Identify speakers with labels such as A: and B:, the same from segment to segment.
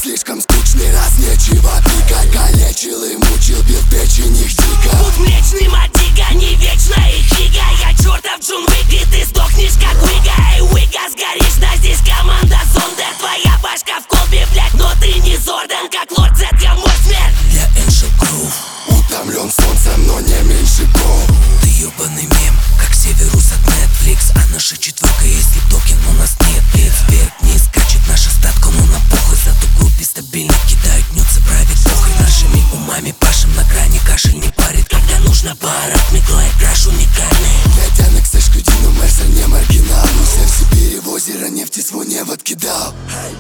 A: слишком скучный, раз нечего пика. Калечил и мучил, бил печень их дико.
B: Путь млечный, мотига, не вечно их фига. Я чертов Джун Уик, и ты сдохнешь как Уига. Эй, Уига, сгоришь, да здесь команда Зондер. Твоя башка в колбе, блядь, но ты не Зордан. Как Лорд Зет, я мой смерть.
C: Я Эншел Крув,
A: утомлен солнцем, но не меньше ков.
C: ты ёбаный мем, как Северус от Netflix. А наша четверка есть токен, но нас нет лиц. Вверх не скачет наша статка, но на похуй. Зато группе стабильно кидают нюцы, правит похуй. Нашими умами пашем на грани, кашель не парит. Когда нужно парад, мигла и краш уникальный.
A: Я тянок с Эшкудину, Мерсер не маргинал. Уся в Сибири в озеро нефти свой не подкидал.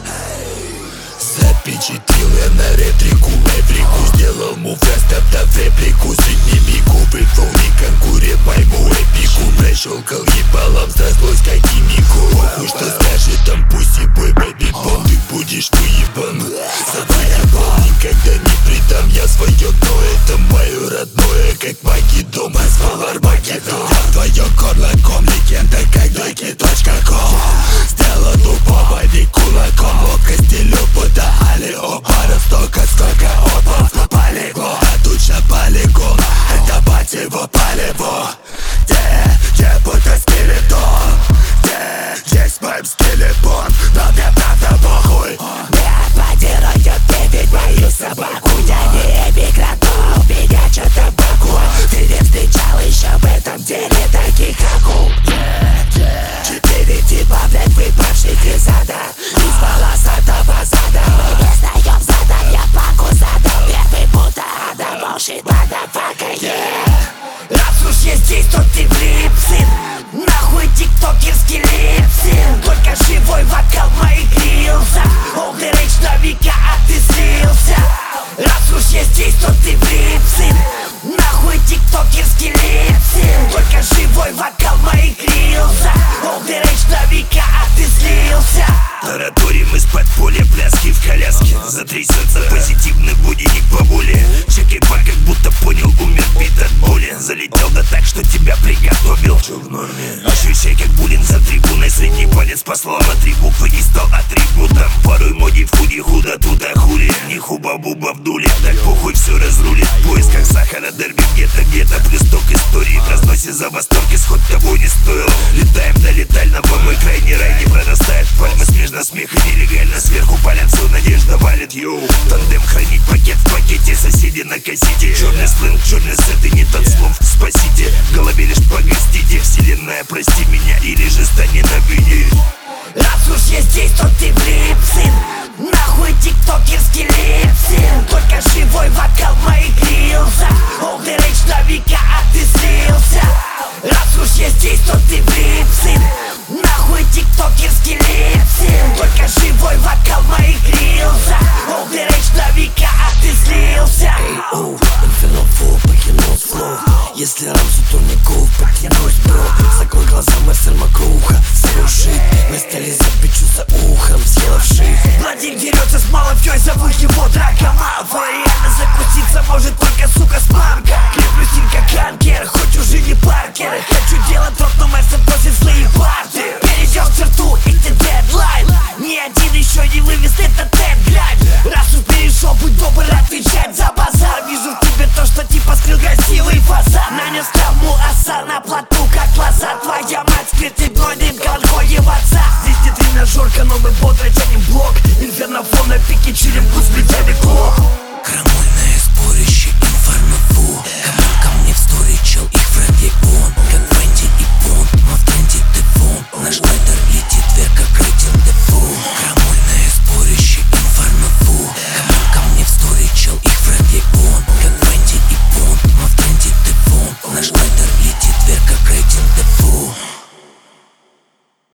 D: Запечатлил я на ретрику, эврику. Сделал мув, растоптав реплику. Средними губы, полный конкурент моему эпику. Прощелкал ебалом, взрослось как химику. Похуй, что скажет там пусть бой, бэби бом. Ты будешь выебан за твоебал. Никогда не предам я свое, но это мое родное, как маги дома. Звал Армагеддон. Твое горло ком, легенда как Дойки.ком. Сделал тупого не кулаком, ловкость и любовь. Али опара, столько опов полегло. А тут же полигон, это бать его полево. Где будто скелетон, где есть моим скелетон. Но мне правда похуй.
B: Я подираю, ты ведь мою собаку. Я не микротон, у меня что-то боку. Ты не встречал еще в этом деле таких акул. 4 типа, блядь, выпавших из ада, из волосатого зада. Мы не сдаем задом, я паку задал. Первый будто ада, bullshit, motherfucker, yeah. Раз уж я здесь, то ты влип, сын. Нахуй тиктокерский липсин. Только живой вокал моих рилсов. Олдер рейдж на века, а ты слился. Раз уж я здесь, то ты влип, сын. Нахуй тиктокерский липсин. Только живой вокал моих рилсов. Олдер рейдж на века, а ты слился.
D: Тараторим из подполья, пляски в коляске. Затрясется позитивный будильник по воле. Чекай пар, как будто понял, умер бит от боли. Залетел да так, что тебя приготовил. Чё в норме? Ощущай, как буллинг за трибуной. Средний палец послал на 3 буквы и стал атрибутом. Порой моди в худи, худо туда хули. Не хуба-буба в дуле, так похуй все разрулит. В поисках сахара, дерби где-то плюс ток истории. В разносе за восторг, исход того не стоил. Летаем до летального, мой крайний рай не прорастает пальмы. Смежно смех и нелегально, сверху палят, все надежда валит. Йоу, тандем хранить пакет в пакете, соседи на кассете. Черный сленг, черный сет и не тот слов, спасите. В голове лишь погостите, вселенная, прости меня или же стань ненавидеть.
B: Раз уж я здесь, то ты влип, сын. Нахуй тиктокерский липсин. Только живой вокал моих рилсов. Олдер рейдж на века, а ты слился. Раз уж я здесь, то ты влип, сын. Нахуй тиктокерский липсин. Только живой вокал моих рилсов. Олдер рейдж на века, а ты слился.
C: Оу, Inferno Flow, покинул флоу. Если Рамсу, то не кул, покинусь, бро. Закрой глаза, Мерсер Макруха. Совершит, на столе запечу за ухом, съелавший.
B: Владик дерется с маловкой, зовут его Дракомалфа. Реально закуситься может только, сука, спамка. Креплю стиль как Анкер, хоть уже не Паркер. Хочу делать тот, но Мерсер просит злые парты. Перейдем черту, это дедлайн. Ни один еще не вывез этот теглайн. Раз уж перешел, будь добр отвечать за базар. Вижу в тебе то, что типа скрыл красивый фасад. Нанес травму оса на плоту, как глаза. Твоя мать скрытый блондин, конкоев отца. Здесь не тренажерка, но мы бодро тянем блок. Инферно Флоу на пике, чилим, вкус плетяный клок.